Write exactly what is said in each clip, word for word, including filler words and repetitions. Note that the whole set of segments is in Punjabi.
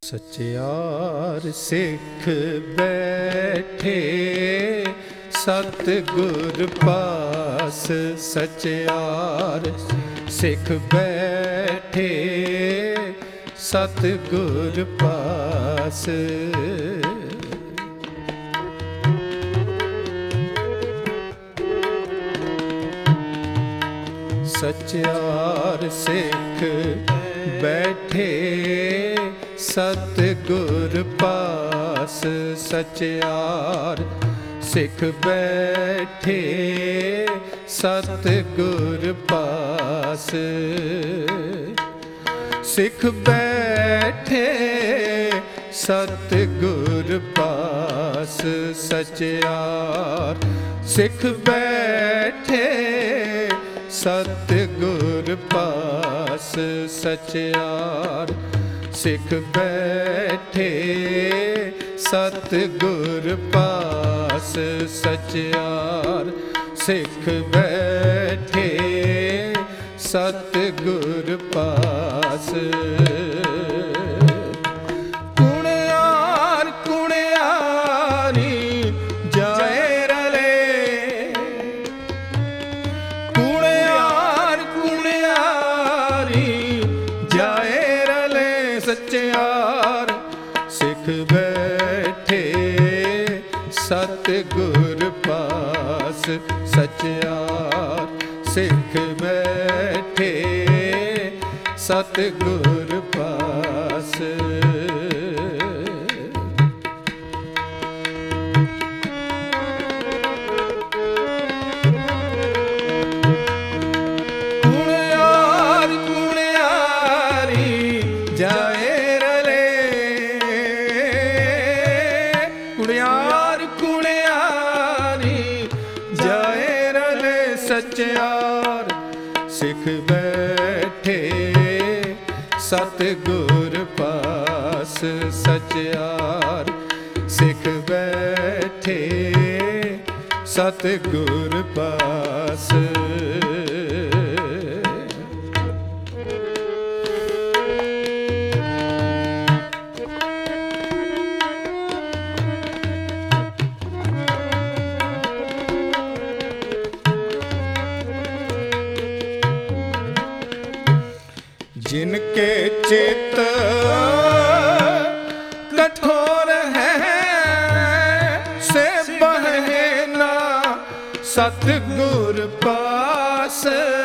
ਸਚਿਆਰ ਸਿੱਖ ਬੈਠੇ ਸਤਿਗੁਰ ਪਾਸ। ਸਚਿਆਰ ਸਿੱਖ ਬੈਠੇ ਸਤਿਗੁਰ ਪਾਸ। ਸਚਿਆਰ ਸਿੱਖ ਬੈਠੇ ਸਤਿਗੁਰ ਪਾਸ। ਸਚਿਆਰ ਸਿੱਖ ਬੈਠੇ ਸਤਿਗੁਰ ਪਾਸ। ਸਿੱਖ ਬੈਠੇ ਸਤਿਗੁਰ ਪਾਸ। ਸਚਿਆਰ ਸਿੱਖ ਬੈਠੇ ਸਤਿਗੁਰ ਪਾਸ। ਸਚਿਆਰ ਸਿੱਖ ਬੈਠੇ ਸਤਿਗੁਰ ਪਾਸ। ਸਚਿਆਰ ਸਿੱਖ ਬੈਠੇ ਸਤਿਗੁਰ ਪਾਸ। ਕੁਣਿਆਰ ਕੁਣਿਆਰੀ ਜਾਏ ਰਲੇ। ਕੁਣਿਆਰ ਕੁਣਿਆਰੀ ਜਾਏ ਰਲੇ। ਸਚਿਆਰ ਸਿੱਖ ਬੈਠੇ ਸਤਿਗੁਰ ਪਾਸ। ਸਚਿਆਰ ਸਿੱਖ ਬੈਠੇ ਸਤਿਗੁਰ ਪਾਸ। ਕੁਣਿਆਰ ਕੁਣਿਆਰੀ ਜਾਏ ਰਲੇ। ਕੁਣਿਆਰ ਕੁਣਿਆਰੀ ਜਾਏ ਰਲੇ। ਸਚਿਆਰ ਸਿੱਖ ਬੈਠੇ ਸਤਿਗੁਰ ਪਾਸ। ਸਚਿਆਰ ਸਿੱਖ ਬੈਠੇ ਸਤਿਗੁਰ ਪਾਸ। जिनके चित कठोर है से बहे ना सतगुर पास।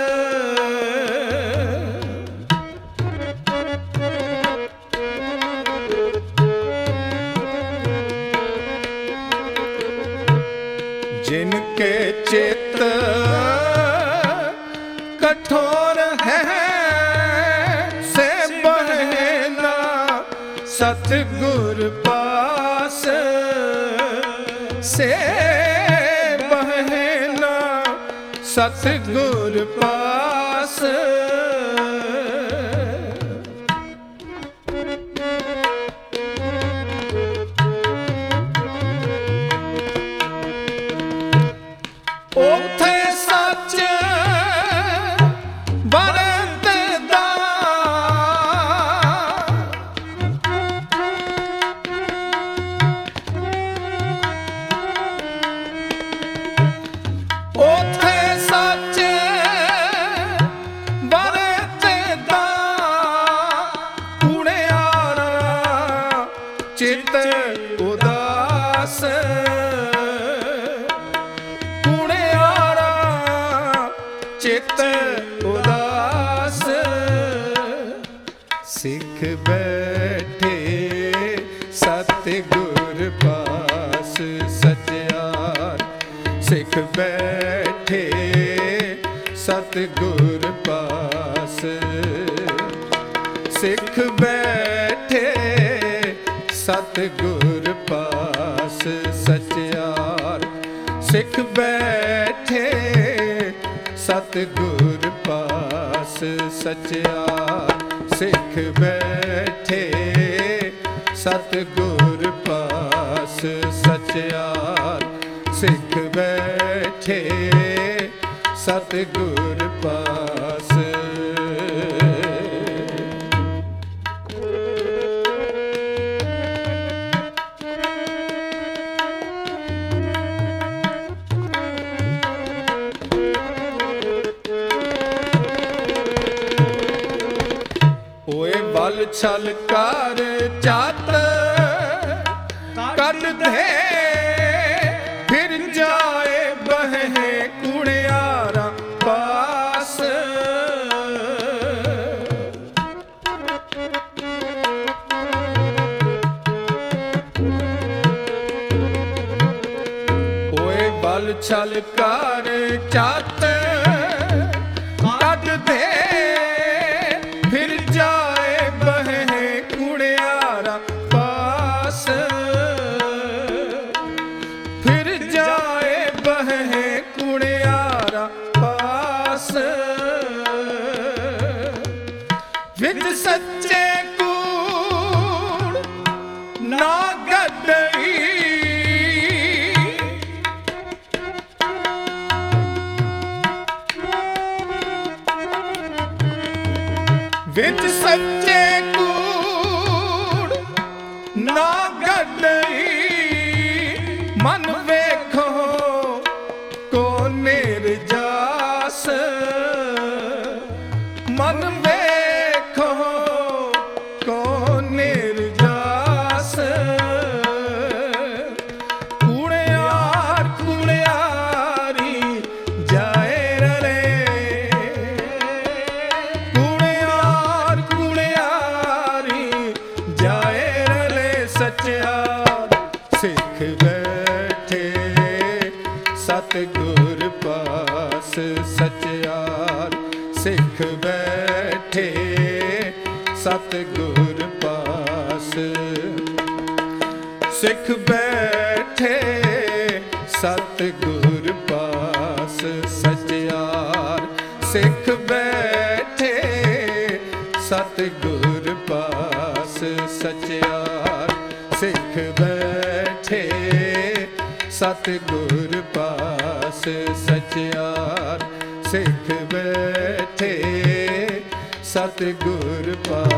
जिनके चित कठोर है सतगुर पास। से बहना सतगुर पास। ओथे सच बरतदा। ओथे सच बरतदा। कुणियारा चित उदास। कुणियारा चित उदास। सिख बैठे सतगुर पास। सचियार सिख बैठे सतगुर पास। सिख बैठे सतगुर पास। सचियार सिख बैठे सतगुर पास। सचियार सिख बैठे सतगुर पास। सचियार सिख बैठे सतगुर पास। ਛਲ ਕਰ ਚਤ ਕੱਢ ਦੇ, ਫਿਰ ਜਾਏ ਬਹੇ ਕੁੜਿਆਰਾਂ ਪਾਸ। ਓਏ ਬਲ ਛਲ ਕਰ ਚਤ ਕੱਢ ਦੇ, ਫਿਰ ਜਾਏ ਬਹੇ ਕੁੜਿਆਰਾਂ ਪਾਸ। ਫਿਰ ਜਾਏ ਬਹੇ ਕੁੜਿਆਰਾਂ ਪਾਸ। ਵਿੱਚ ਸੱਚੇ ਕੂੜ ਨਾ ਗੱਡਈ, ਵਿੱਚ ਸੱਚੇ ਕੂੜ ਨਾ ਗੱਡਈ। ਮਨ ਵੇਖੋ ਕੋ ਨਿਰਜਾਸ, ਮਨ ਵੇਖੋ ਕੋ ਨਿਰਜਾਸ। ਕੁੜਿਆਰ ਕੁੜਿਆਰੀ ਜਾਏ ਰਲੇ, ਕੁੜਿਆਰ ਕੁੜਿਆਰੀ ਜਾਏ ਰਲੇ। ਸੱਚਿਆਰ ਸਿੱਖ ਬੈਠੇ ਸਤਿਗੁਰ ਪਾਸ, ਸੱਚਿਆਰ ਸਿੱਖ ਬੈਠੇ ਸਤਿਗੁਰ ਪਾਸ। ਸਿੱਖ ਬੈਠੇ ਸਤਿਗੁਰ ਪਾਸ, ਸੱਚਿਆਰ ਸਿੱਖ ਬੈਠੇ ਸਤਿਗੁਰ ਪਾਸ। ਸੱਚਿਆਰ ਸਿੱਖ ਬੈਠੇ ਸਤਿਗੁਰ ਪਾਸ, ਸੱਚਿਆਰ ਸਿੱਖ ਬੈਠੇ ਸਤਿਗੁਰ ਪਾਸ।